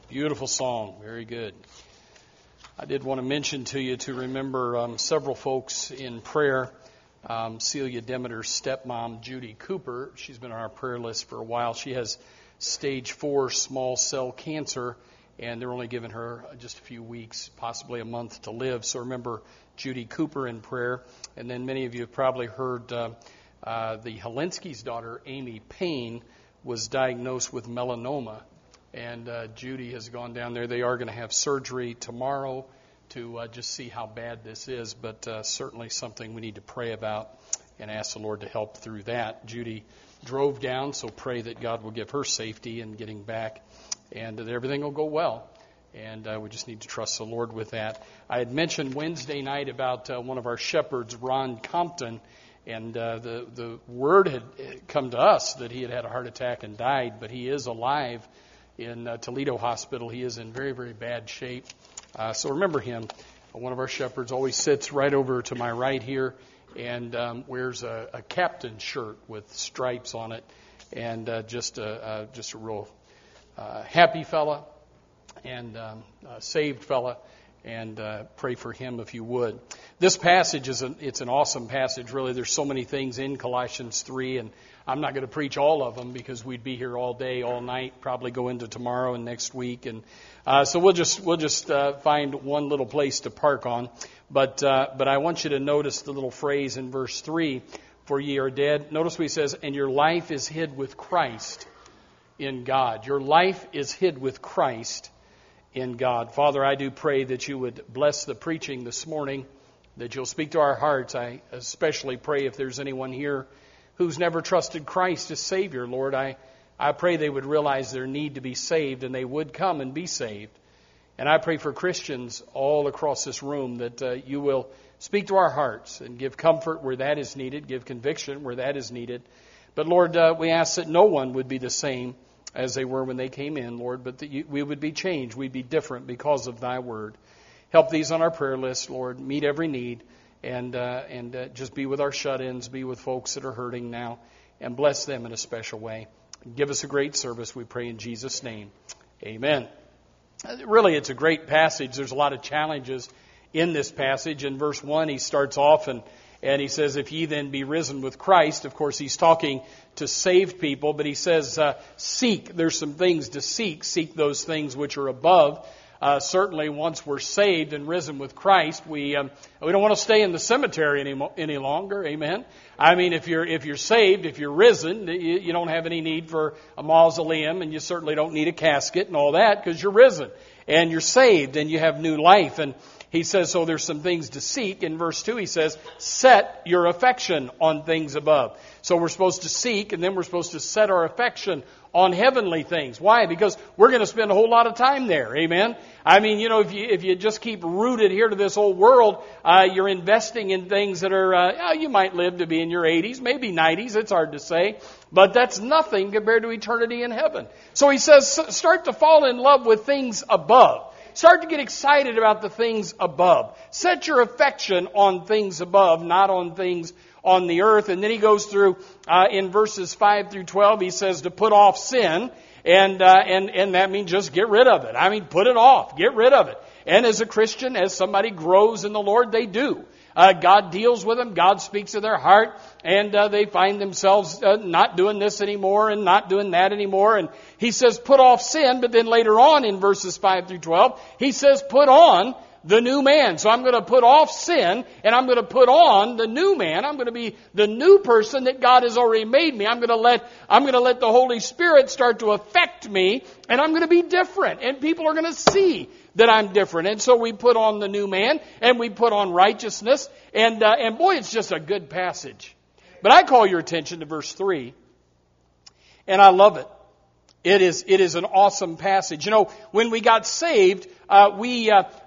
Beautiful song. Very good. I did want to mention to you to remember several folks in prayer. Celia Demeter's stepmom, Judy Cooper, she's been on our prayer list for a while. She has stage 4 small cell cancer, and they're only giving her just a few weeks, possibly a month to live. So remember Judy Cooper in prayer. And then many of you have probably heard the Helinski's daughter, Amy Payne, was diagnosed with melanoma. And Judy has gone down there. They are going to have surgery tomorrow to just see how bad this is, but certainly something we need to pray about and ask the Lord to help through that. Judy drove down, so pray that God will give her safety in getting back and that everything will go well. And we just need to trust the Lord with that. I had mentioned Wednesday night about one of our shepherds, Ron Compton, and the word had come to us that he had had a heart attack and died, but he is alive in Toledo Hospital. He is in very, very bad shape. So remember him. One of our shepherds always sits right over to my right here and wears a captain shirt with stripes on it, and just a real happy fella and saved fella. And pray for him if you would. This passage it's an awesome passage, really. There's so many things in Colossians 3, and I'm not going to preach all of them because we'd be here all day, all night, probably go into tomorrow and next week, and so we'll just find one little place to park on. But I want you to notice the little phrase in verse 3: "For ye are dead." Notice what he says, "And your life is hid with Christ in God." Your life is hid with Christ in God. Father, I do pray that you would bless the preaching this morning, that you'll speak to our hearts. I especially pray if there's anyone here who's never trusted Christ as Savior, Lord, I pray they would realize their need to be saved and they would come and be saved. And I pray for Christians all across this room that you will speak to our hearts and give comfort where that is needed, give conviction where that is needed. But Lord, we ask that no one would be the same as they were when they came in, Lord, but that we would be changed, we'd be different because of thy word. Help these on our prayer list, Lord. Meet every need, and just be with our shut-ins, be with folks that are hurting now, and bless them in a special way. Give us a great service, we pray in Jesus' name. Amen. Really, it's a great passage. There's a lot of challenges in this passage. In verse 1, he starts off and he says, "If ye then be risen with Christ." Of course, he's talking to saved people, but he says, seek. There's some things to seek. Seek those things which are above. Certainly, once we're saved and risen with Christ, we don't want to stay in the cemetery any longer. Amen. I mean, if you're saved, if you're risen, you don't have any need for a mausoleum, and you certainly don't need a casket and all that because you're risen and you're saved and you have new life. And he says, so there's some things to seek. In verse 2, he says, set your affection on things above. So we're supposed to seek, and then we're supposed to set our affection on heavenly things. Why? Because we're going to spend a whole lot of time there. Amen? I mean, if you just keep rooted here to this old world, you're investing in things that are, you might live to be in your 80s, maybe 90s. It's hard to say. But that's nothing compared to eternity in heaven. So he says, start to fall in love with things above. Start to get excited about the things above. Set your affection on things above, not on things on the earth. And then he goes through in verses 5 through 12. He says to put off sin, and that means just get rid of it. I mean, put it off, get rid of it. And as a Christian, as somebody grows in the Lord, they do. God deals with them. God speaks to their heart, and they find themselves not doing this anymore and not doing that anymore. And he says, put off sin, but then later on in verses 5 through 12, he says, put on the new man. So I'm going to put off sin, and I'm going to put on the new man. I'm going to be the new person that God has already made me. I'm going to let the Holy Spirit start to affect me, and I'm going to be different. And people are going to see that I'm different. And so we put on the new man, and we put on righteousness. And boy, it's just a good passage. But I call your attention to verse 3, and I love it. It is an awesome passage. You know, when we got saved, we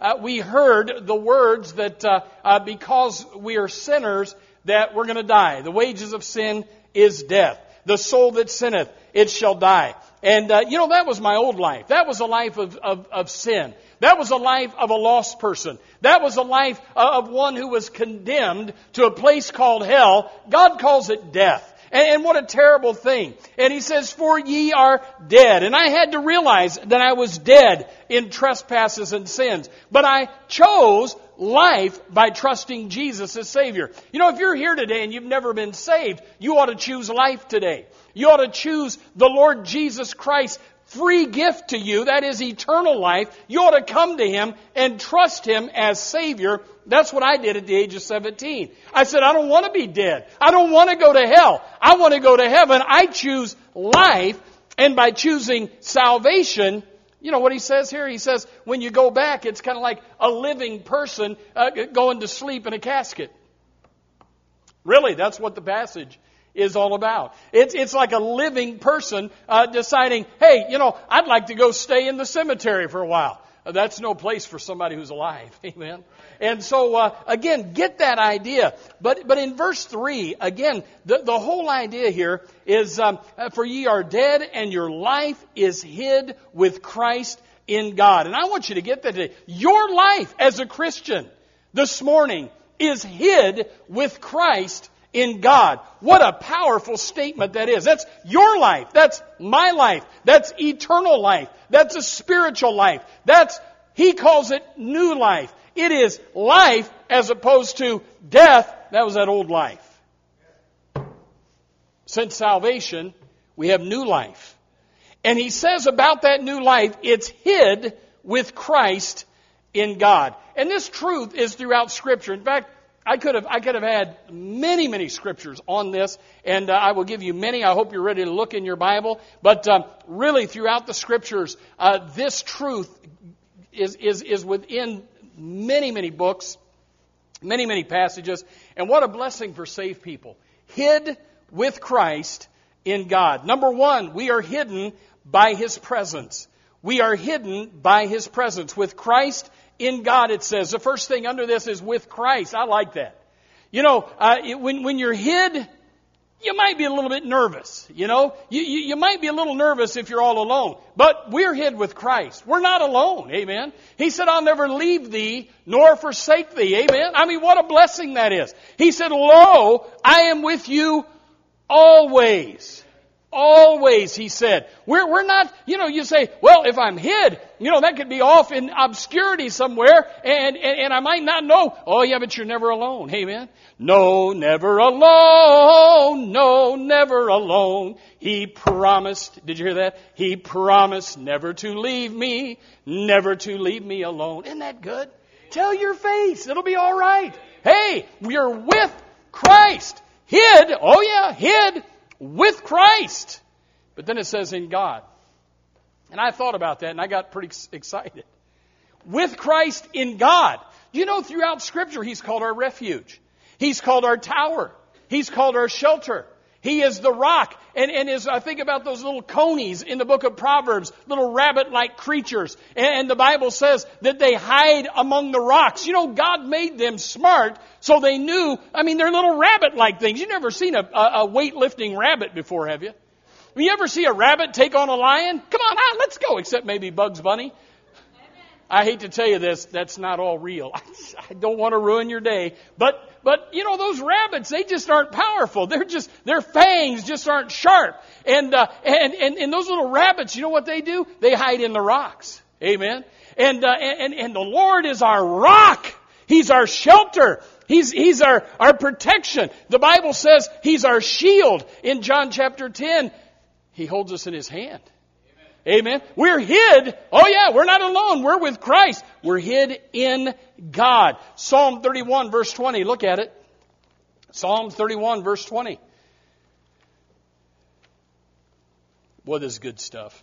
heard the words that because we are sinners, that we're going to die. The wages of sin is death. The soul that sinneth, it shall die. And that was my old life. That was a life of sin. That was a life of a lost person. That was a life of one who was condemned to a place called hell. God calls it death. And what a terrible thing. And he says, for ye are dead. And I had to realize that I was dead in trespasses and sins. But I chose life by trusting Jesus as Savior. You know, if you're here today and you've never been saved, you ought to choose life today. You ought to choose the Lord Jesus Christ, free gift to you, that is eternal life. You ought to come to Him and trust Him as Savior. That's what I did at the age of 17. I said, I don't want to be dead. I don't want to go to hell. I want to go to heaven. I choose life, and by choosing salvation, you know what he says here? He says, when you go back, it's kind of like a living person going to sleep in a casket. Really, that's what the passage is all about. It's like a living person deciding, hey, you know, I'd like to go stay in the cemetery for a while. That's no place for somebody who's alive. Amen. And so, again, get that idea. But in verse 3, again, the whole idea here is, for ye are dead, and your life is hid with Christ in God. And I want you to get that today. Your life as a Christian this morning is hid with Christ in God. What a powerful statement that is. That's your life. That's my life. That's eternal life. That's a spiritual life. He calls it new life. It is life as opposed to death. That was that old life. Since salvation, we have new life. And he says about that new life, it's hid with Christ in God. And this truth is throughout Scripture. In fact, I could have had many scriptures on this, and I will give you many. I hope you're ready to look in your Bible. But really, throughout the Scriptures, this truth is within many books, many passages. And what a blessing for saved people. Hid with Christ in God. Number one, we are hidden by His presence. We are hidden by His presence. With Christ in God, it says. The first thing under this is with Christ. I like that. You know, when you're hid, you might be a little bit nervous. You know, you might be a little nervous if you're all alone. But we're hid with Christ. We're not alone. Amen. He said, I'll never leave thee nor forsake thee. Amen. I mean, what a blessing that is. He said, lo, I am with you always. Always, he said. We're not, you know, you say, well, if I'm hid, you know, that could be off in obscurity somewhere, and I might not know. Oh, yeah, but you're never alone. Amen. No, never alone. No, never alone. He promised, did you hear that? He promised never to leave me alone. Isn't that good? Tell your face. It'll be all right. Hey, we're with Christ. Hid. Oh, yeah, hid with Christ. But then it says in God. And I thought about that and I got pretty excited. With Christ in God. You know, throughout Scripture, He's called our refuge. He's called our tower. He's called our shelter. He is the rock. And as I think about those little conies in the book of Proverbs, little rabbit-like creatures. And the Bible says that they hide among the rocks. You know, God made them smart so they knew, I mean, they're little rabbit-like things. You've never seen a weightlifting rabbit before, have you? Have you ever see a rabbit take on a lion? Come on out, let's go. Except maybe Bugs Bunny. I hate to tell you this, that's not all real. I don't want to ruin your day. But you know, those rabbits, they just aren't powerful. Their fangs just aren't sharp. And those little rabbits, you know what they do? They hide in the rocks. Amen. And the Lord is our rock. He's our shelter. He's our protection. The Bible says He's our shield. In John chapter 10, He holds us in His hand. Amen. We're hid. Oh yeah, we're not alone. We're with Christ. We're hid in God. Psalm 31 verse 20. Look at it. Psalm 31 verse 20. Boy, this is good stuff.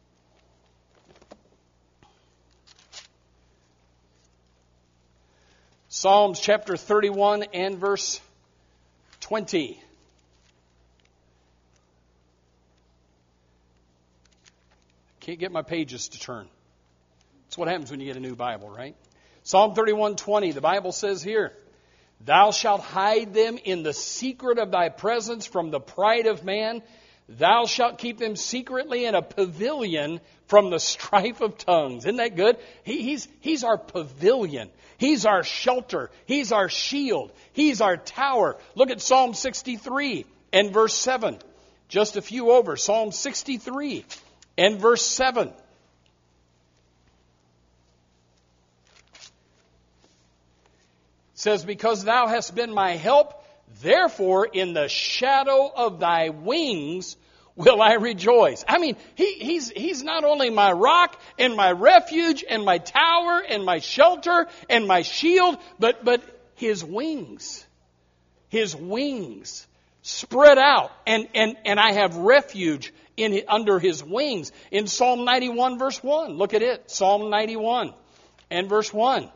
Psalms chapter 31 and verse 20. Can't get my pages to turn. That's what happens when you get a new Bible, right? Psalm 31:20, the Bible says here, Thou shalt hide them in the secret of Thy presence from the pride of man. Thou shalt keep them secretly in a pavilion from the strife of tongues. Isn't that good? He's our pavilion. He's our shelter. He's our shield. He's our tower. Look at Psalm 63 and verse 7. Just a few over. Psalm 63 and verse 7. It says, because thou hast been my help, therefore in the shadow of thy wings will I rejoice. I mean, he's not only my rock and my refuge and my tower and my shelter and my shield, but his wings spread out, and I have refuge under his wings. In Psalm 91 verse 1, look at it. Psalm 91 and verse 1.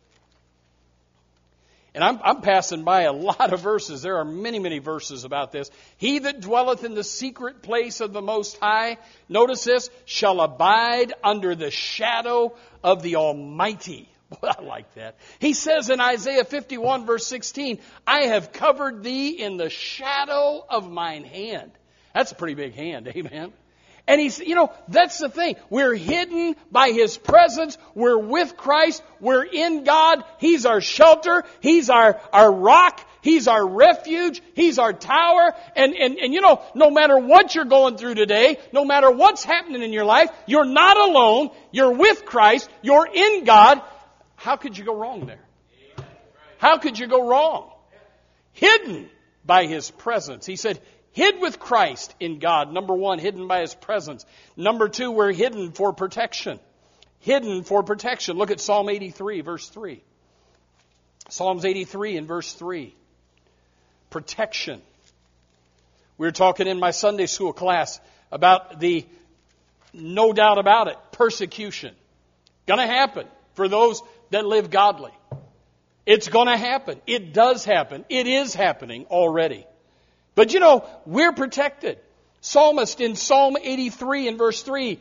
And I'm passing by a lot of verses. There are many, many verses about this. He that dwelleth in the secret place of the Most High, notice this, shall abide under the shadow of the Almighty. Boy, I like that. He says in Isaiah 51 verse 16, I have covered thee in the shadow of mine hand. That's a pretty big hand, amen? And he's, that's the thing. We're hidden by His presence. We're with Christ. We're in God. He's our shelter. He's our rock. He's our refuge. He's our tower. And no matter what you're going through today, no matter what's happening in your life, you're not alone. You're with Christ. You're in God. How could you go wrong there? How could you go wrong? Hidden by His presence. He said, hid with Christ in God. Number one, hidden by His presence. Number two, we're hidden for protection. Hidden for protection. Look at Psalm 83, verse 3. Psalms 83 and verse 3. Protection. We were talking in my Sunday school class about the, no doubt about it, persecution. Going to happen for those that live godly. It's going to happen. It does happen. It is happening already. But we're protected. Psalmist in Psalm 83 and verse 3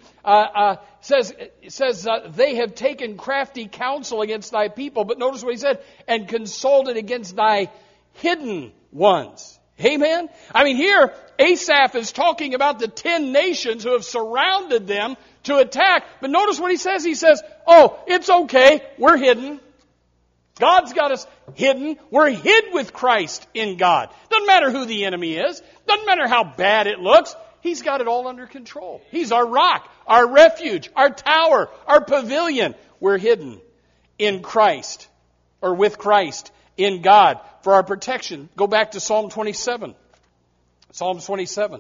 says they have taken crafty counsel against thy people. But notice what he said, and consulted against thy hidden ones. Amen? I mean, here, Asaph is talking about the 10 nations who have surrounded them to attack. But notice what he says. He says, oh, it's okay. We're hidden. God's got us hidden. We're hid with Christ in God. Doesn't matter who the enemy is. Doesn't matter how bad it looks. He's got it all under control. He's our rock, our refuge, our tower, our pavilion. We're hidden in Christ, or with Christ in God for our protection. Go back to Psalm 27. Psalm 27.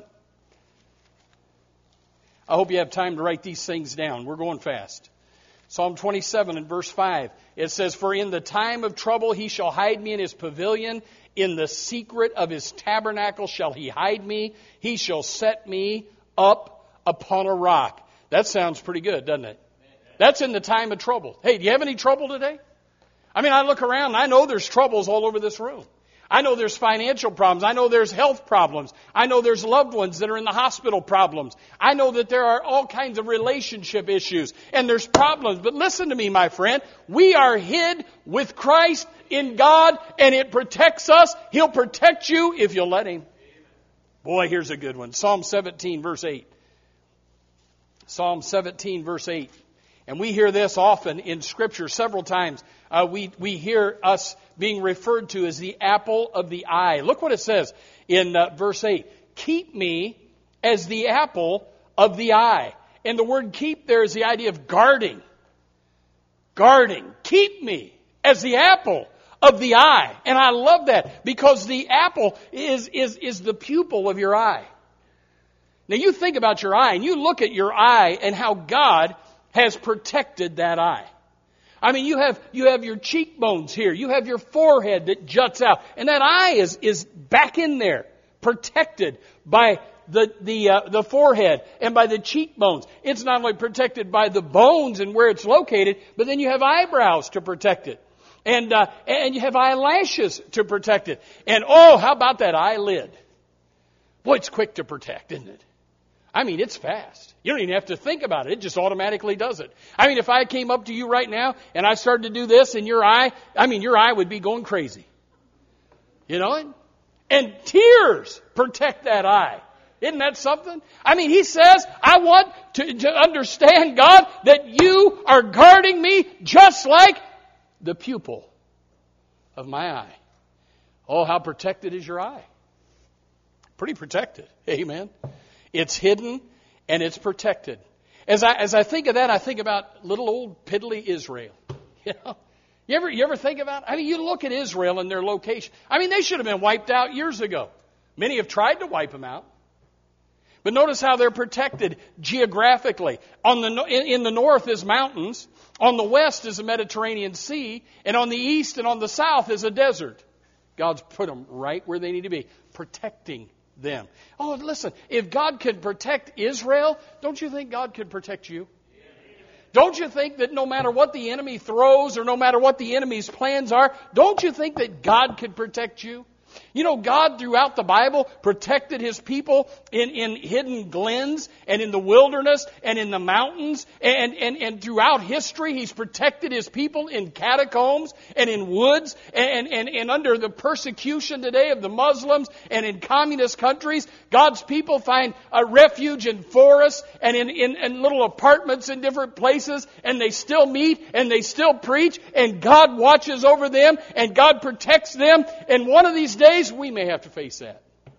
I hope you have time to write these things down. We're going fast. Psalm 27 and verse 5, it says, for in the time of trouble he shall hide me in his pavilion. In the secret of his tabernacle shall he hide me. He shall set me up upon a rock. That sounds pretty good, doesn't it? That's in the time of trouble. Hey, do you have any trouble today? I mean, I look around and I know there's troubles all over this room. I know there's financial problems. I know there's health problems. I know there's loved ones that are in the hospital problems. I know that there are all kinds of relationship issues and there's problems. But listen to me, my friend. We are hid with Christ in God and it protects us. He'll protect you if you'll let Him. Boy, here's a good one. Psalm 17, verse 8. Psalm 17, verse 8. And we hear this often in Scripture several times. We hear us being referred to as the apple of the eye. Look what it says in verse 8. Keep me as the apple of the eye. And the word keep there is the idea of guarding. Guarding. Keep me as the apple of the eye. And I love that because the apple is the pupil of your eye. Now you think about your eye and you look at your eye and how God has protected that eye. I mean, you have your cheekbones here. You have your forehead that juts out. And that eye is back in there, protected by the forehead and by the cheekbones. It's not only protected by the bones and where it's located, but then you have eyebrows to protect it. And you have eyelashes to protect it. And oh, how about that eyelid? Boy, it's quick to protect, isn't it? I mean, it's fast. You don't even have to think about it. It just automatically does it. I mean, if I came up to you right now and I started to do this in your eye, your eye would be going crazy. You know? And tears protect that eye. Isn't that something? I mean, he says, I want to understand, God, that you are guarding me just like the pupil of my eye. Oh, how protected is your eye? Pretty protected. Amen. It's hidden and it's protected. As I think of that, I think about little old piddly Israel. You know? You ever think about it? I mean, you look at Israel and their location. I mean, they should have been wiped out years ago. Many have tried to wipe them out. But notice how they're protected geographically. In the north is mountains. On the west is the Mediterranean Sea. And on the east and on the south is a desert. God's put them right where they need to be, protecting them. Oh, listen, if God could protect Israel, don't you think God could protect you? Don't you think that no matter what the enemy throws or no matter what the enemy's plans are, don't you think that God could protect you? You know, God throughout the Bible protected His people in hidden glens and in the wilderness and in the mountains and throughout history He's protected His people in catacombs and in woods and under the persecution today of the Muslims and in communist countries. God's people find a refuge in forests and in little apartments in different places, and they still meet and they still preach, and God watches over them and God protects them. And one of these days we may have to face that.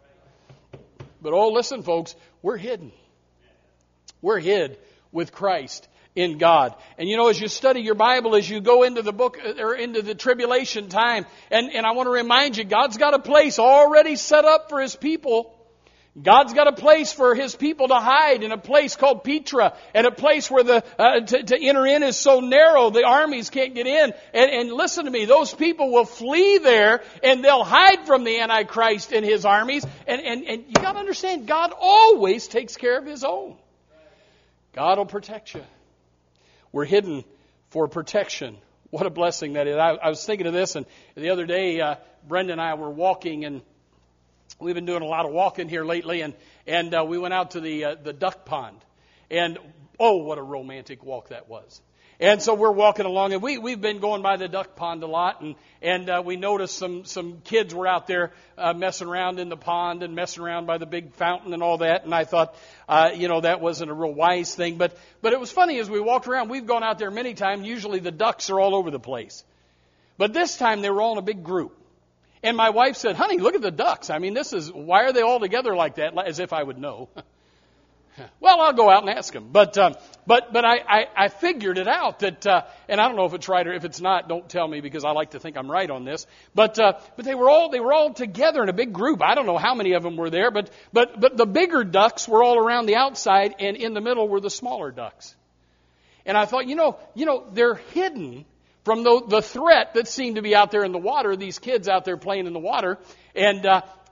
But oh, listen, folks, we're hidden. We're hid with Christ in God. And you know, as you study your Bible, as you go into the book or into the tribulation time, and I want to remind you, God's got a place already set up for His people. God's got a place for His people to hide in a place called Petra, and a place where to enter in is so narrow the armies can't get in. And listen to me, those people will flee there and they'll hide from the Antichrist and his armies. And you got to understand, God always takes care of His own. God will protect you. We're hidden for protection. What a blessing that is. I was thinking of this, and the other day, Brenda and I were walking, and we've been doing a lot of walking here lately, and we went out to the duck pond. And oh, what a romantic walk that was. And so we're walking along, and we've been going by the duck pond a lot, and we noticed some kids were out there messing around in the pond and messing around by the big fountain and all that. And I thought, that wasn't a real wise thing. But it was funny as we walked around. We've gone out there many times. Usually the ducks are all over the place. But this time they were all in a big group. And my wife said, "Honey, look at the ducks. I mean, why are they all together like that?" As if I would know. Well, I'll go out and ask them. But I figured it out that, and I don't know if it's right or if it's not. Don't tell me, because I like to think I'm right on this. But they were all together in a big group. I don't know how many of them were there, but the bigger ducks were all around the outside, and in the middle were the smaller ducks. And I thought, they're hidden from the threat that seemed to be out there in the water. These kids out there playing in the water, and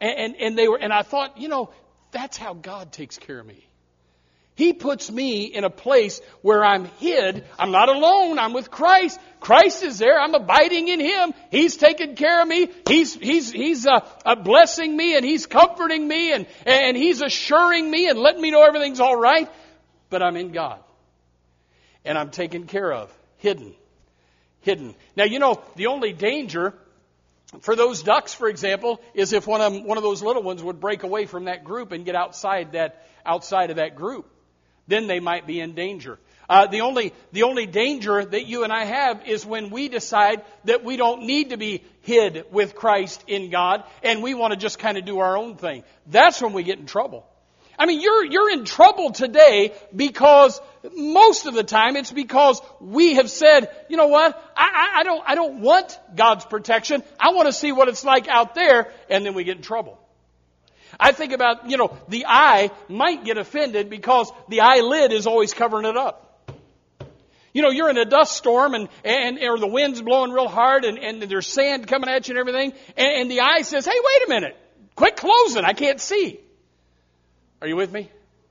I thought, that's how God takes care of me. He puts me in a place where I'm hid. I'm not alone. I'm with Christ. Christ is there. I'm abiding in Him. He's taking care of me. He's blessing me, and He's comforting me, and He's assuring me and letting me know everything's all right. But I'm in God, and I'm taken care of, hidden. Now, the only danger for those ducks, for example, is if one of those little ones would break away from that group and get outside of that group. Then they might be in danger. The only danger that you and I have is when we decide that we don't need to be hid with Christ in God, and we want to just kind of do our own thing. That's when we get in trouble. I mean, you're in trouble today because most of the time it's because we have said, you know what, I don't want God's protection. I want to see what it's like out there, and then we get in trouble. I think about, the eye might get offended because the eyelid is always covering it up. You're in a dust storm and or the wind's blowing real hard and there's sand coming at you and everything, and the eye says, "Hey, wait a minute. Quit closing. I can't see." Are you with me?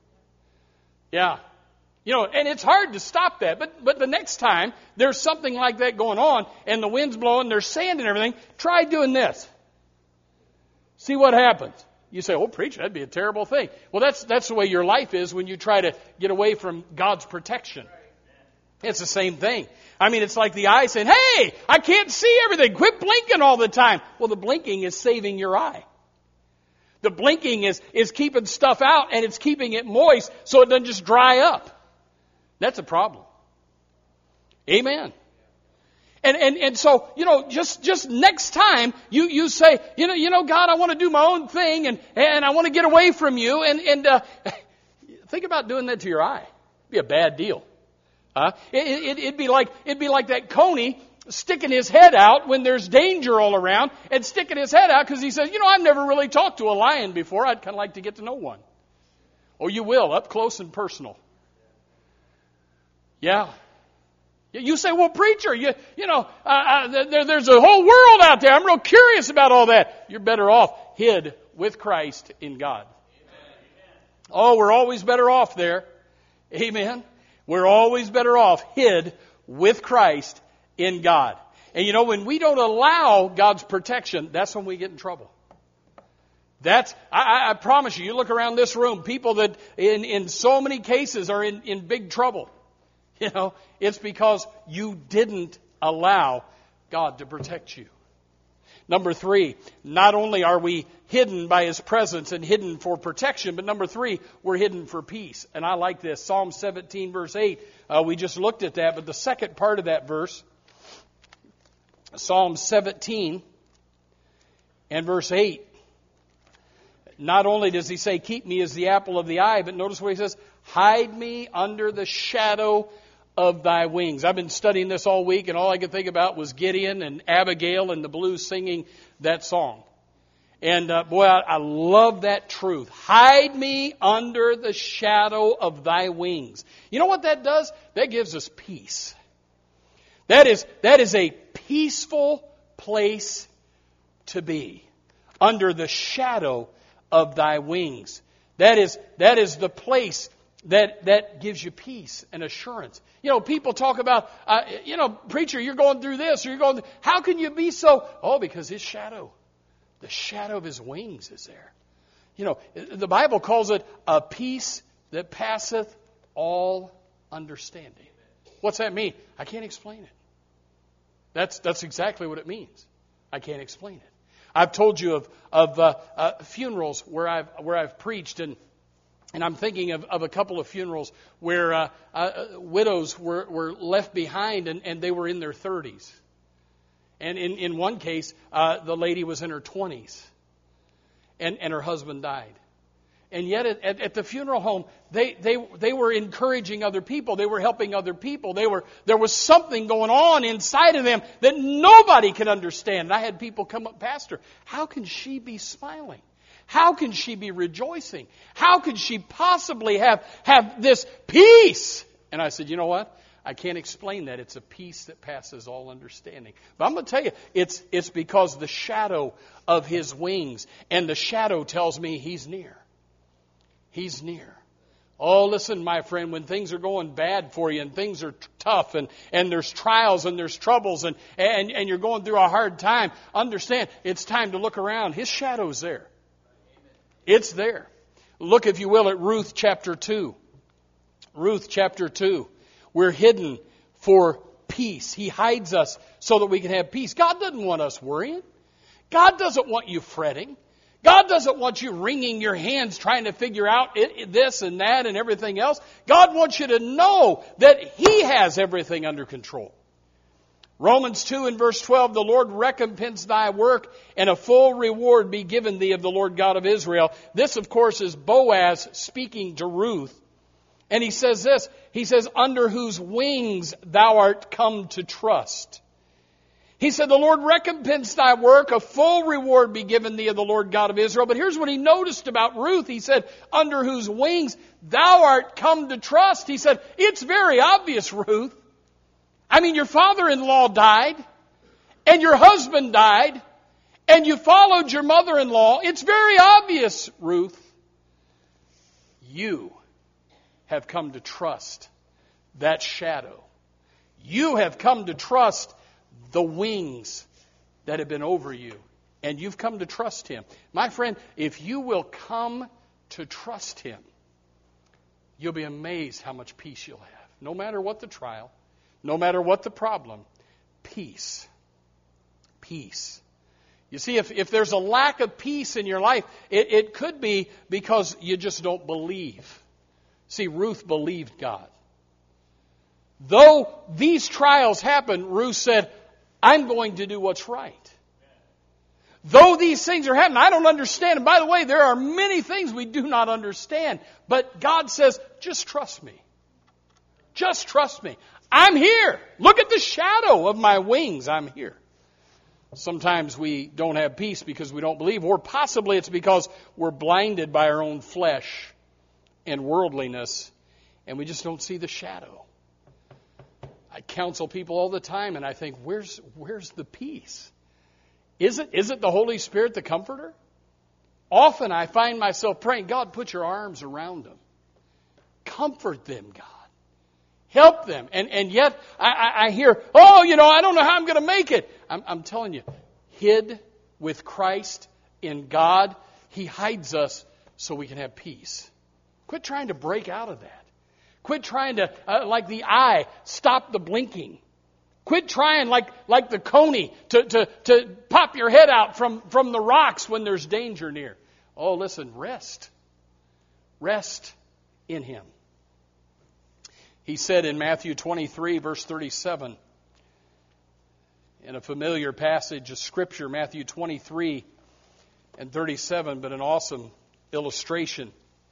Yeah. And it's hard to stop that. But the next time there's something like that going on and the wind's blowing, there's sand and everything, try doing this. See what happens. You say, "Oh, preacher, that'd be a terrible thing." Well, that's the way your life is when you try to get away from God's protection. It's the same thing. I mean, it's like the eye saying, "Hey, I can't see everything. Quit blinking all the time." Well, the blinking is saving your eye. The blinking is keeping stuff out, and it's keeping it moist so it doesn't just dry up. That's a problem. Amen. And so, just next time you say, God, I want to do my own thing and I want to get away from you. And think about doing that to your eye. It'd be a bad deal. It'd be like that coney sticking his head out when there's danger all around and sticking his head out because he says, I've never really talked to a lion before. I'd kind of like to get to know one. Oh, you will, up close and personal. Yeah. You say, well, preacher, there's a whole world out there. I'm real curious about all that. You're better off hid with Christ in God. Oh, we're always better off there. Amen. We're always better off hid with Christ in God. And when we don't allow God's protection, that's when we get in trouble. I promise you look around this room, people that in so many cases are in big trouble. It's because you didn't allow God to protect you. Number 3, not only are we hidden by His presence and hidden for protection, but number 3, we're hidden for peace. And I like this. Psalm 17, verse 8. We just looked at that, but the second part of that verse, Psalm 17 and verse 8. Not only does he say, keep me as the apple of the eye, but notice what he says, hide me under the shadow of thy wings. I've been studying this all week, and all I could think about was Gideon and Abigail and the Blues singing that song. And boy, I love that truth. Hide me under the shadow of thy wings. You know what that does? That gives us peace. That is a peaceful place to be, under the shadow of thy wings. That is the place that gives you peace and assurance. People talk about, preacher, you're going through this, or you're going through, how can you be so? Oh, because His shadow, the shadow of His wings is there. The Bible calls it a peace that passeth all understanding. What's that mean? I can't explain it. That's exactly what it means. I can't explain it. I've told you of funerals where I've preached, and I'm thinking of a couple of funerals where widows were left behind, and they were in their 30s. And in one case, the lady was in her 20s, and her husband died. And yet at the funeral home, they were encouraging other people. They were helping other people. There was something going on inside of them that nobody could understand. And I had people come up, Pastor, how can she be smiling? How can she be rejoicing? How could she possibly have this peace? And I said, you know what? I can't explain that. It's a peace that passes all understanding. But I'm going to tell you, it's because the shadow of His wings, and the shadow tells me He's near. He's near. Oh, listen, my friend, when things are going bad for you and things are tough and there's trials and there's troubles and you're going through a hard time, understand, it's time to look around. His shadow's there. It's there. Look, if you will, at Ruth chapter 2. Ruth chapter 2. We're hidden for peace. He hides us so that we can have peace. God doesn't want us worrying. God doesn't want you fretting. God doesn't want you wringing your hands trying to figure out this and that and everything else. God wants you to know that He has everything under control. Romans 2 and verse 12, the Lord recompense thy work, and a full reward be given thee of the Lord God of Israel. This, of course, is Boaz speaking to Ruth. And he says this, he says, under whose wings thou art come to trust. He said, the Lord recompense thy work, a full reward be given thee of the Lord God of Israel. But here's what he noticed about Ruth. He said, under whose wings thou art come to trust. He said, it's very obvious, Ruth. I mean, your father-in-law died, and your husband died, and you followed your mother-in-law. It's very obvious, Ruth. You have come to trust that shadow. You have come to trust the wings that have been over you. And you've come to trust Him. My friend, if you will come to trust Him, you'll be amazed how much peace you'll have. No matter what the trial, no matter what the problem, peace. Peace. You see, if there's a lack of peace in your life, it could be because you just don't believe. See, Ruth believed God. Though these trials happened, Ruth said, I'm going to do what's right. Though these things are happening, I don't understand. And by the way, there are many things we do not understand. But God says, just trust me. Just trust me. I'm here. Look at the shadow of my wings. I'm here. Sometimes we don't have peace because we don't believe, or possibly it's because we're blinded by our own flesh and worldliness, and we just don't see the shadow. I counsel people all the time, and I think, where's the peace? Is it the Holy Spirit, the Comforter? Often I find myself praying, God, put your arms around them. Comfort them, God. Help them. And yet I hear, I don't know how I'm going to make it. I'm telling you, hid with Christ in God, He hides us so we can have peace. Quit trying to break out of that. Quit trying to, like the eye, stop the blinking. Quit trying like the coney to pop your head out from the rocks when there's danger near. Oh, listen, rest. Rest in Him. He said in Matthew 23, verse 37, in a familiar passage of Scripture, Matthew 23 and 37, but an awesome illustration.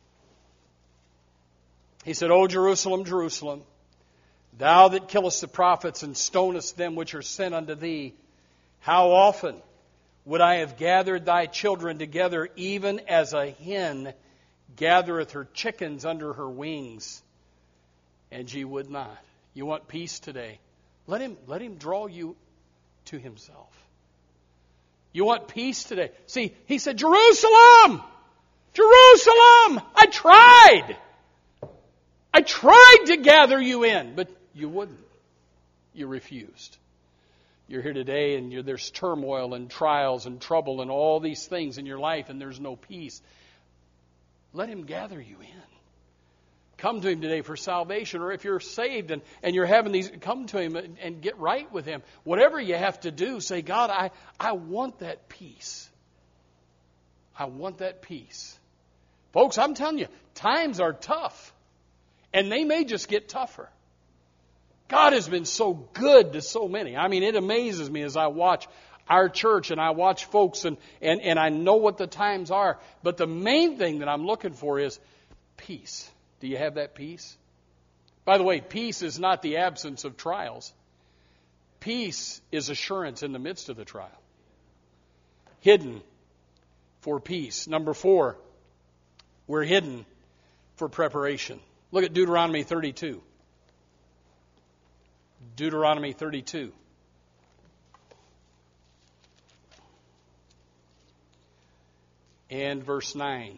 He said, O Jerusalem, Jerusalem, thou that killest the prophets and stonest them which are sent unto thee, how often would I have gathered thy children together, even as a hen gathereth her chickens under her wings, and ye would not. You want peace today? Let him draw you to Himself. You want peace today? See, He said, Jerusalem! Jerusalem! I tried to gather you in, but you wouldn't. You refused. You're here today and there's turmoil and trials and trouble and all these things in your life and there's no peace. Let Him gather you in. Come to Him today for salvation, or if you're saved and you're having these, come to Him and get right with Him. Whatever you have to do, say, God, I want that peace. I want that peace. Folks, I'm telling you, times are tough. And they may just get tougher. God has been so good to so many. I mean, it amazes me as I watch our church and I watch folks and I know what the times are. But the main thing that I'm looking for is peace. Do you have that peace? By the way, peace is not the absence of trials. Peace is assurance in the midst of the trial. Hidden for peace. Number 4, we're hidden for preparation. Look at Deuteronomy 32. Deuteronomy 32. And verse 9.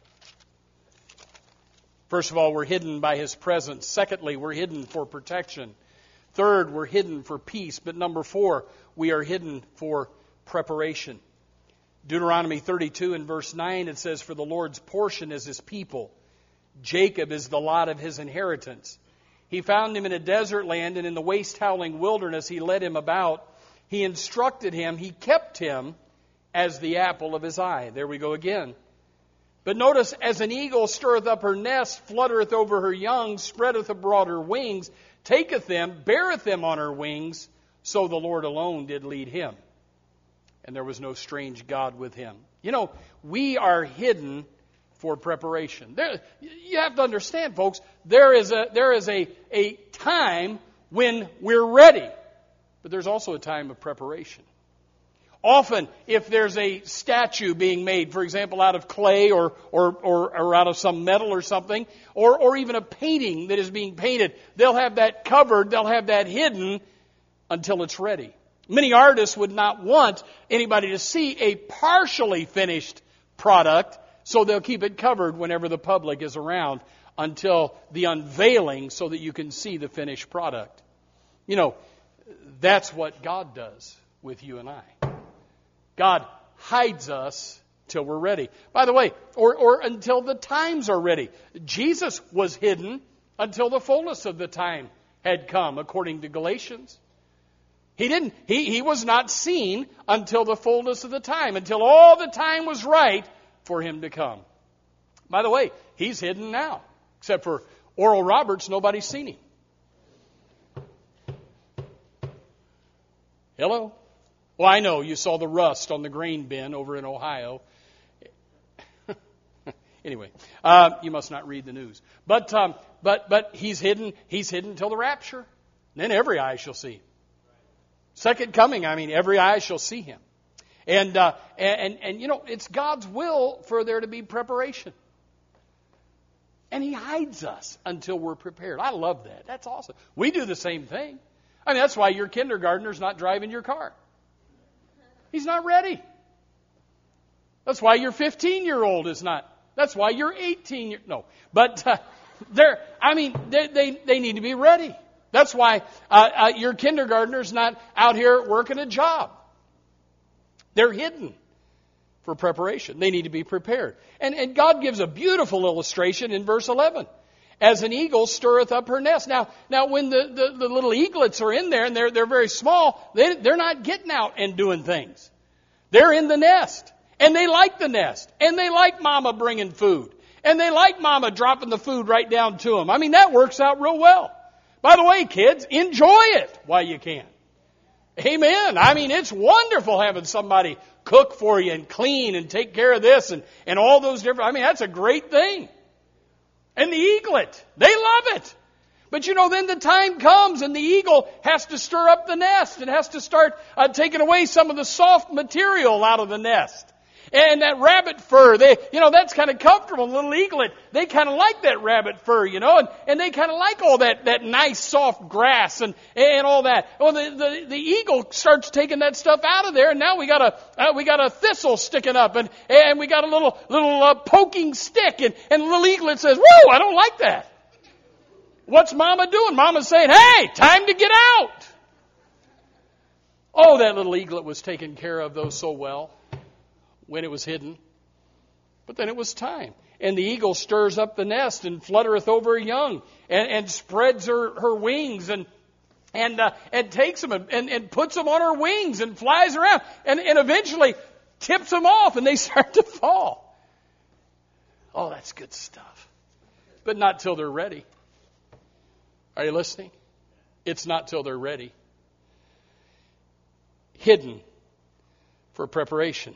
First of all, we're hidden by His presence. Secondly, we're hidden for protection. Third, we're hidden for peace. But number 4, we are hidden for preparation. Deuteronomy 32 and verse 9, it says, For the Lord's portion is His people. Jacob is the lot of His inheritance. He found him in a desert land, and in the waste howling wilderness He led him about. He instructed him. He kept him as the apple of His eye. There we go again. But notice, as an eagle stirreth up her nest, fluttereth over her young, spreadeth abroad her wings, taketh them, beareth them on her wings, so the Lord alone did lead him. And there was no strange God with him. You know, we are hidden for preparation. You have to understand, folks, there is a time when we're ready, but there's also a time of preparation. Often, if there's a statue being made, for example, out of clay or out of some metal or something, or even a painting that is being painted, they'll have that covered, they'll have that hidden until it's ready. Many artists would not want anybody to see a partially finished product, so they'll keep it covered whenever the public is around until the unveiling so that you can see the finished product. You know, that's what God does with you and I. God hides us till we're ready. By the way, or until the times are ready. Jesus was hidden until the fullness of the time had come, according to Galatians. He was not seen until the fullness of the time, until all the time was right for Him to come. By the way, He's hidden now. Except for Oral Roberts, nobody's seen Him. Hello? Well, I know you saw the rust on the grain bin over in Ohio. Anyway, you must not read the news. But he's hidden till the rapture. Then every eye shall see him. Second coming, every eye shall see him. And it's God's will for there to be preparation. And he hides us until we're prepared. I love that. That's awesome. We do the same thing. That's why your kindergartner's not driving your car. He's not ready. That's why your 15-year-old is not. That's why you're 18. No, but they need to be ready. That's why your kindergartner's not out here working a job. They're hidden for preparation. They need to be prepared. And God gives a beautiful illustration in verse 11. As an eagle stirreth up her nest. Now when the little eaglets are in there and they're very small, they're not getting out and doing things. They're in the nest. And they like the nest. And they like Mama bringing food. And they like Mama dropping the food right down to them. That works out real well. By the way, kids, enjoy it while you can. Amen. It's wonderful having somebody cook for you and clean and take care of this and all those different. That's a great thing. And the eaglet, they love it. But then the time comes and the eagle has to stir up the nest and has to start taking away some of the soft material out of the nest. And that rabbit fur, that's kind of comfortable. Little eaglet, they kind of like that rabbit fur, and they kind of like all that nice soft grass and all that. Well, the eagle starts taking that stuff out of there, and now we got a thistle sticking up, and we got a little poking stick, and the little eaglet says, "Whoa, I don't like that." What's Mama doing? Mama's saying, "Hey, time to get out." Oh, that little eaglet was taken care of, though, so well. When it was hidden. But then it was time. And the eagle stirs up the nest and fluttereth over her young and spreads her wings and takes them and puts them on her wings and flies around and eventually tips them off and they start to fall. Oh, that's good stuff. But not till they're ready. Are you listening? It's not till they're ready. Hidden for preparation.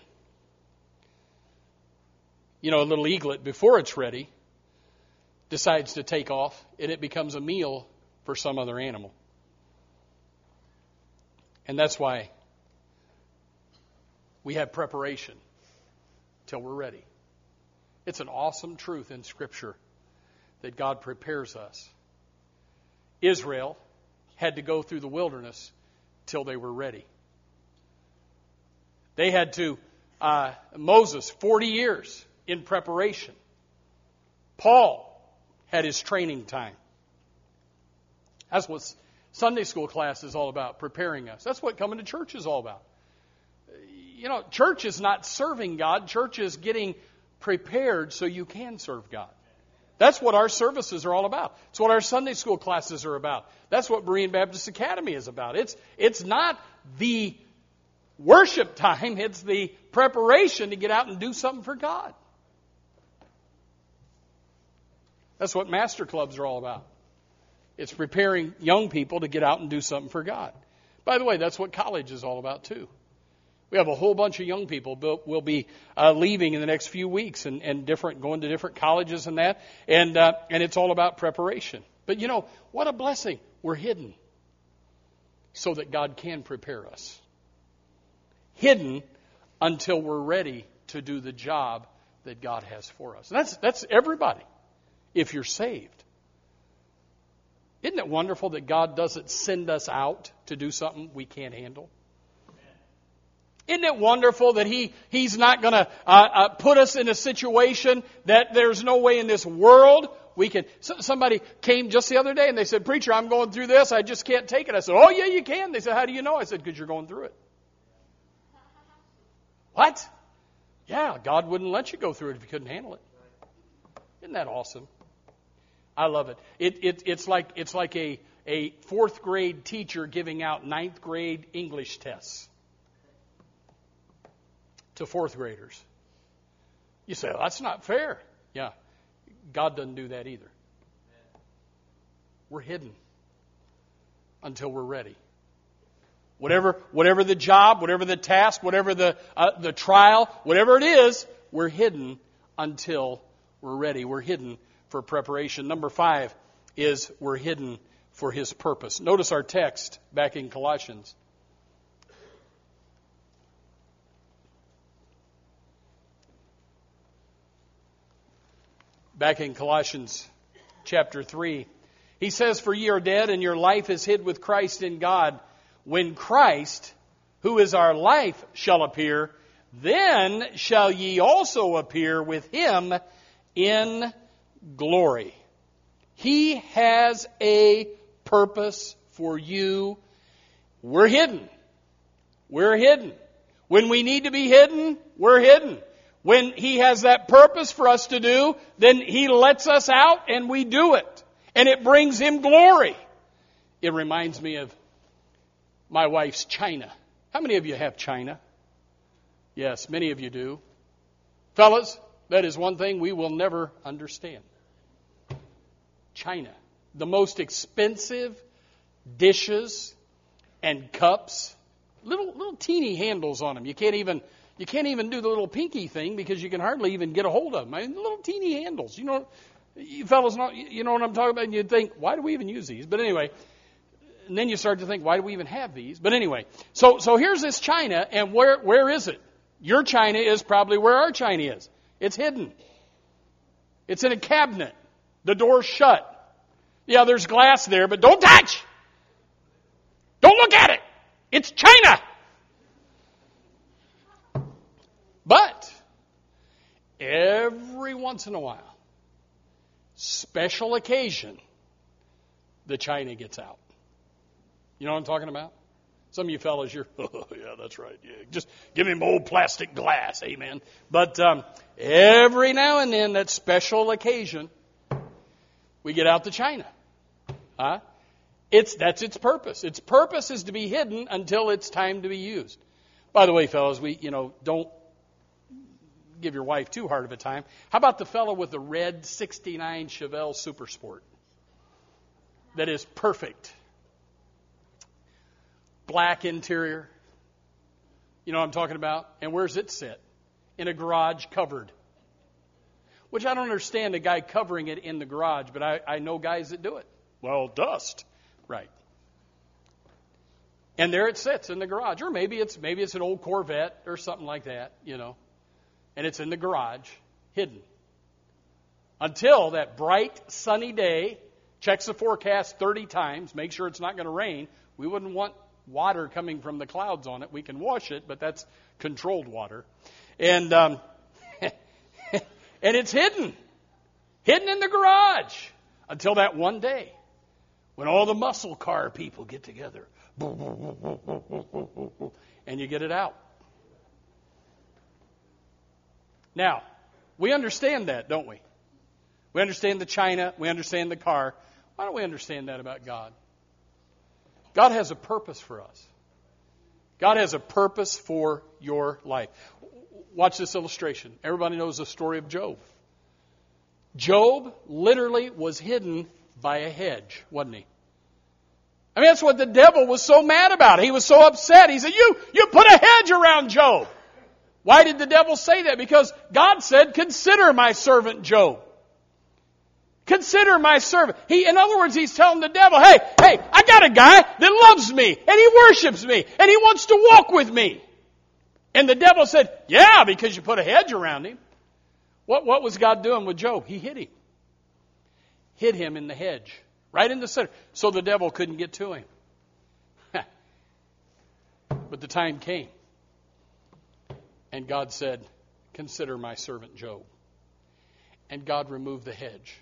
A little eaglet, before it's ready, decides to take off, and it becomes a meal for some other animal. And that's why we have preparation till we're ready. It's an awesome truth in Scripture that God prepares us. Israel had to go through the wilderness till they were ready. They had to, Moses, 40 years. In preparation. Paul had his training time. That's what Sunday school class is all about, preparing us. That's what coming to church is all about. Church is not serving God. Church is getting prepared so you can serve God. That's what our services are all about. It's what our Sunday school classes are about. That's what Berean Baptist Academy is about. It's not the worship time. It's the preparation to get out and do something for God. That's what master clubs are all about. It's preparing young people to get out and do something for God. By the way, that's what college is all about too. We have a whole bunch of young people will be leaving in the next few weeks and going to different colleges and that. And it's all about preparation. But what a blessing. We're hidden so that God can prepare us. Hidden until we're ready to do the job that God has for us. And that's everybody. If you're saved. Isn't it wonderful that God doesn't send us out to do something we can't handle? Isn't it wonderful that He's not going to put us in a situation that there's no way in this world we can... Somebody came just the other day and they said, "Preacher, I'm going through this. I just can't take it." I said, "Oh, yeah, you can." They said, "How do you know?" I said, "Because you're going through it." What? Yeah, God wouldn't let you go through it if you couldn't handle it. Isn't that awesome? I love it. It's like a fourth grade teacher giving out ninth grade English tests to fourth graders. You say, "Well, that's not fair." Yeah, God doesn't do that either. We're hidden until we're ready. Whatever the job, whatever the task, whatever the trial, whatever it is, we're hidden until we're ready. We're hidden for preparation. Number 5 is we're hidden for His purpose. Notice our text back in Colossians. Back in Colossians chapter 3, he says, "For ye are dead, and your life is hid with Christ in God. When Christ, who is our life, shall appear, then shall ye also appear with Him in glory." He has a purpose for you. We're hidden. We're hidden. When we need to be hidden, we're hidden. When He has that purpose for us to do, then He lets us out and we do it. And it brings Him glory. It reminds me of my wife's china. How many of you have china? Yes, many of you do. Fellas, that is one thing we will never understand. China. The most expensive dishes and cups. Little teeny handles on them. You can't even do the little pinky thing because you can hardly even get a hold of them. I mean, little teeny handles. You fellas know, you know what I'm talking about? And you'd think, why do we even use these? But anyway, and then you start to think, why do we even have these? But anyway, so here's this china, and where is it? Your china is probably where our china is. It's hidden. It's in a cabinet. The door's shut. Yeah, there's glass there, but don't touch! Don't look at it! It's china! But every once in a while, special occasion, the china gets out. You know what I'm talking about? Some of you fellas, you're, oh, yeah, that's right. Yeah, just give me my old plastic glass, amen. But every now and then, that special occasion, we get out the china. That's its purpose. Its purpose is to be hidden until it's time to be used. By the way, fellas, don't give your wife too hard of a time. How about the fellow with the red 69 Chevelle Super Sport? That is perfect. Black interior. You know what I'm talking about? And where's it sit? In a garage covered. Which I don't understand a guy covering it in the garage, but I know guys that do it. Well, dust. Right. And there it sits in the garage. Or maybe it's an old Corvette or something like that, And it's in the garage, hidden. Until that bright, sunny day, checks the forecast 30 times, make sure it's not going to rain. We wouldn't want water coming from the clouds on it. We can wash it, but that's controlled water. And and it's hidden in the garage until that one day when all the muscle car people get together and you get it out. Now, we understand that, don't we? We understand the china, we understand the car. Why don't we understand that about God? God has a purpose for us. God has a purpose for your life. Watch this illustration. Everybody knows the story of Job. Job literally was hidden by a hedge, wasn't he? I mean, that's what the devil was so mad about. He was so upset. He said, you put a hedge around Job. Why did the devil say that? Because God said, consider my servant Job. Consider my servant. In other words, he's telling the devil, hey, I got a guy that loves me, and he worships me, and he wants to walk with me. And the devil said, yeah, because you put a hedge around him. What was God doing with Job? He hid him. Hid him in the hedge, right in the center, so the devil couldn't get to him. But the time came, and God said, consider my servant Job. And God removed the hedge.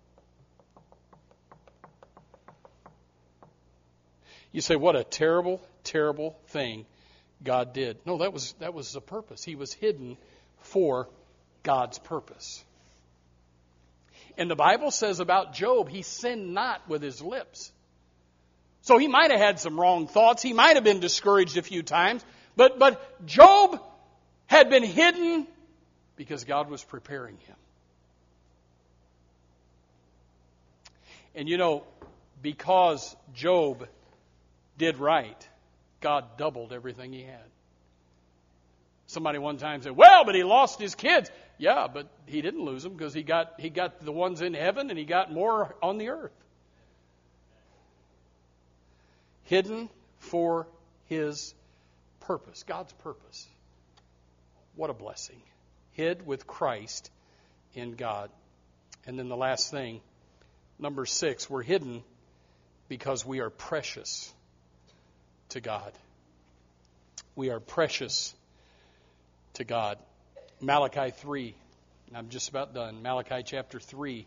You say, what a terrible, terrible thing God did. No, that was the purpose. He was hidden for God's purpose. And the Bible says about Job, he sinned not with his lips. So he might have had some wrong thoughts. He might have been discouraged a few times. But Job had been hidden because God was preparing him. And because Job did right, God doubled everything he had. Somebody one time said, well, but he lost his kids. Yeah, but he didn't lose them because he got the ones in heaven and he got more on the earth. Hidden for his purpose, God's purpose. What a blessing. Hid with Christ in God. And then the last thing, number 6, we're hidden because we are precious to God. We are precious to God. Malachi 3. I'm just about done. Malachi chapter 3.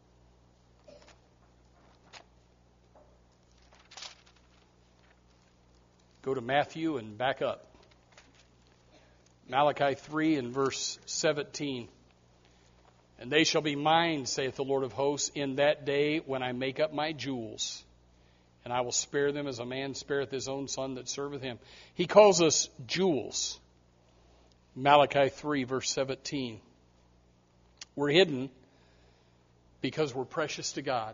Go to Matthew and back up. Malachi 3 and verse 17. And they shall be mine, saith the Lord of hosts, in that day when I make up my jewels. And I will spare them as a man spareth his own son that serveth him. He calls us jewels. Malachi 3 verse 17. We're hidden because we're precious to God.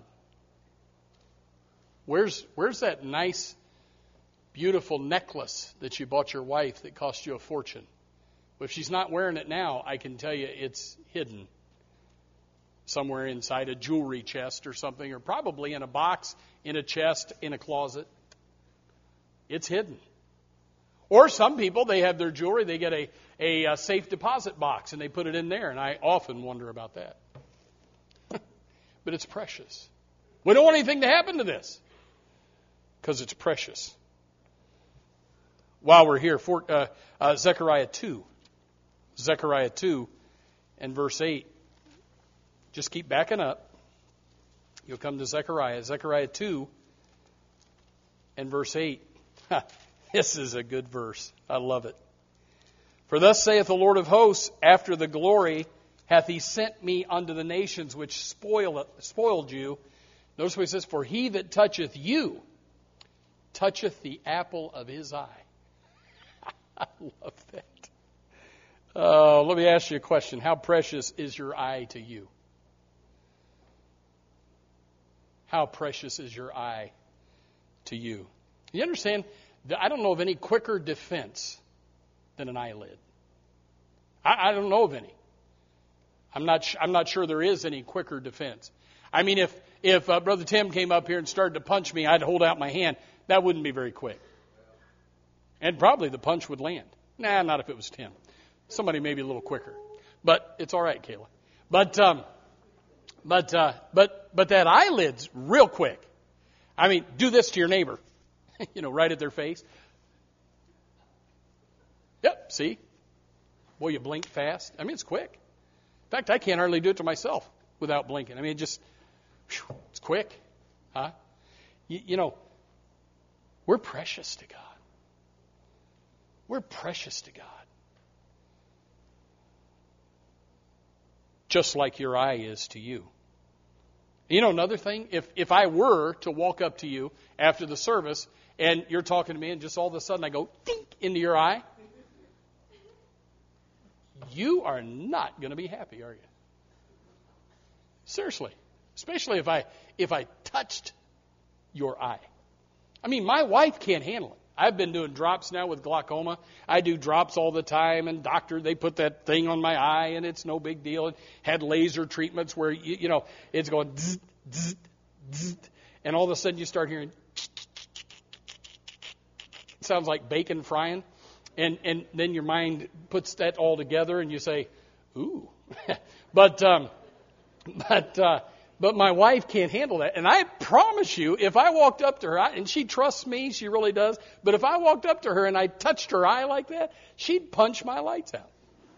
Where's that nice, beautiful necklace that you bought your wife that cost you a fortune? Well, if she's not wearing it now, I can tell you it's hidden somewhere inside a jewelry chest or something, or probably in a box, in a chest, in a closet. It's hidden. Or some people, they have their jewelry, they get a safe deposit box and they put it in there, and I often wonder about that. But it's precious. We don't want anything to happen to this because it's precious. While we're here, Zechariah 2. Zechariah 2 and verse 8. Just keep backing up. You'll come to Zechariah. Zechariah 2 and verse 8. This is a good verse. I love it. For thus saith the Lord of hosts, after the glory hath he sent me unto the nations which spoiled you. Notice what he says, for he that toucheth you toucheth the apple of his eye. I love that. Let me ask you a question. How precious is your eye to you? How precious is your eye to you? You understand? I don't know of any quicker defense than an eyelid. I don't know of any. I'm not sure there is any quicker defense. I mean, if Brother Tim came up here and started to punch me, I'd hold out my hand. That wouldn't be very quick. And probably the punch would land. Nah, not if it was Tim. Somebody maybe a little quicker. But it's all right, Kayla. But that eyelid's real quick. I mean, do this to your neighbor. Right at their face. Yep, see? Boy, you blink fast. I mean, it's quick. In fact, I can't hardly do it to myself without blinking. I mean, it's quick. Huh? We're precious to God. We're precious to God. Just like your eye is to you. Another thing, if I were to walk up to you after the service and you're talking to me and just all of a sudden I go dink into your eye, you are not going to be happy, are you? Seriously. Especially if I touched your eye. I mean, my wife can't handle it. I've been doing drops now with glaucoma. I do drops all the time, and they put that thing on my eye, and it's no big deal. And had laser treatments where, it's going zzz, zzz, zzz, and all of a sudden you start hearing, it sounds like bacon frying, and then your mind puts that all together, and you say, ooh. But my wife can't handle that. And I promise you, if I walked up to her, and she trusts me, she really does, but if I walked up to her and I touched her eye like that, she'd punch my lights out.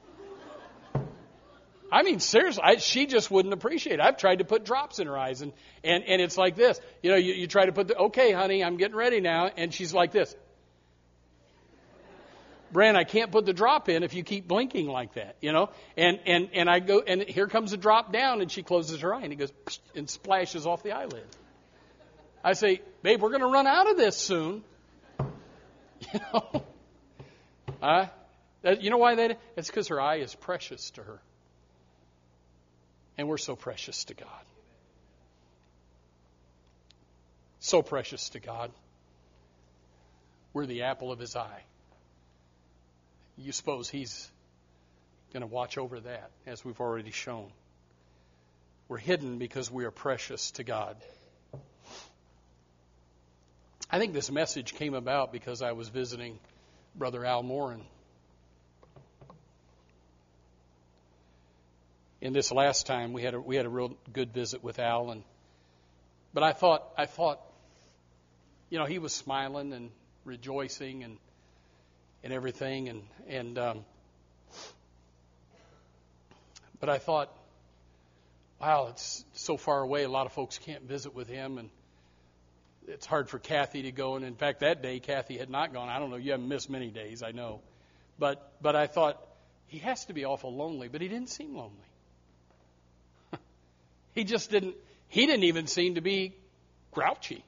I mean, seriously, she just wouldn't appreciate it. I've tried to put drops in her eyes, and it's like this. You try to put okay, honey, I'm getting ready now, and she's like this. Bran, I can't put the drop in if you keep blinking like that, And I go, and here comes the drop down, and she closes her eye, and it goes and splashes off the eyelid. I say, babe, we're going to run out of this soon. You know why that is? It's because her eye is precious to her. And we're so precious to God. So precious to God. We're the apple of His eye. You suppose He's going to watch over that, as we've already shown. We're hidden because we are precious to God. I think this message came about because I was visiting Brother Al Morin. In this last time, we had a real good visit with Al, but I thought, you know, he was smiling and rejoicing and everything, but I thought, wow, it's so far away. A lot of folks can't visit with him, and it's hard for Kathy to go. And in fact, that day Kathy had not gone. I don't know. You haven't missed many days, I know, but I thought he has to be awful lonely, but he didn't seem lonely. He just didn't. He didn't even seem to be grouchy.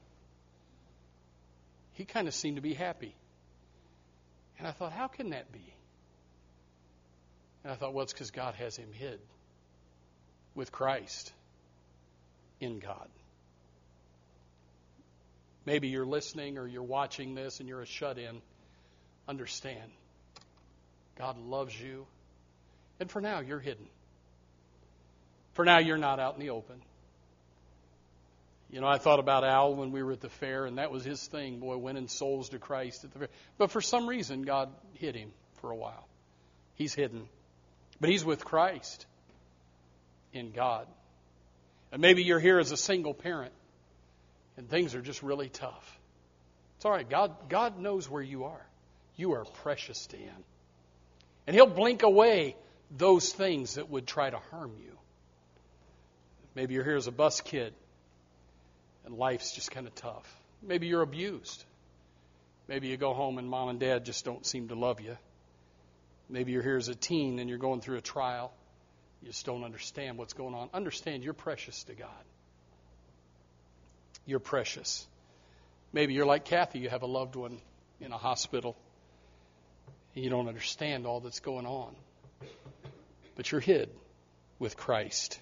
He kind of seemed to be happy. And I thought, how can that be? And I thought, well, it's because God has him hid with Christ in God. Maybe you're listening or you're watching this and you're a shut-in. Understand, God loves you. And for now, you're hidden. For now, you're not out in the open. You know, I thought about Al when we were at the fair, and that was his thing, boy, winning souls to Christ at the fair. But for some reason, God hid him for a while. He's hidden. But he's with Christ in God. And maybe you're here as a single parent, and things are just really tough. It's all right. God knows where you are. You are precious to Him. And He'll blink away those things that would try to harm you. Maybe you're here as a bus kid, and life's just kind of tough. Maybe you're abused. Maybe you go home and mom and dad just don't seem to love you. Maybe you're here as a teen and you're going through a trial. You just don't understand what's going on. Understand, you're precious to God. You're precious. Maybe you're like Kathy. You have a loved one in a hospital. And you don't understand all that's going on. But you're hid with Christ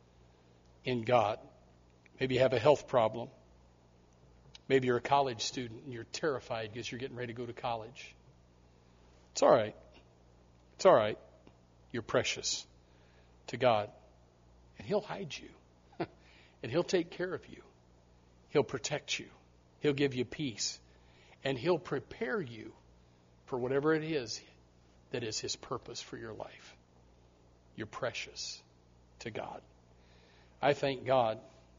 in God. Maybe you have a health problem. Maybe you're a college student and you're terrified because you're getting ready to go to college. It's all right. It's all right. You're precious to God. And He'll hide you. And He'll take care of you. He'll protect you. He'll give you peace. And He'll prepare you for whatever it is that is His purpose for your life. You're precious to God. I thank God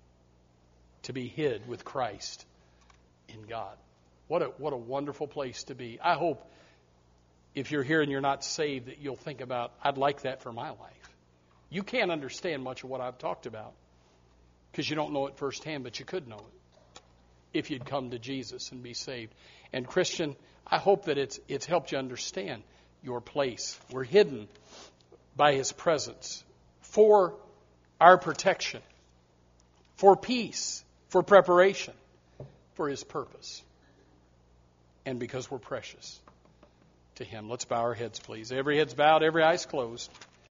to be hid with Christ in God. What a wonderful place to be. I hope if you're here and you're not saved that you'll think about, I'd like that for my life. You can't understand much of what I've talked about because you don't know it firsthand, but you could know it if you'd come to Jesus and be saved. And Christian, I hope that it's helped you understand your place. We're hidden by His presence for our protection, for peace, for preparation, for His purpose, and because we're precious to Him. Let's bow our heads, please. Every head's bowed, every eye's closed.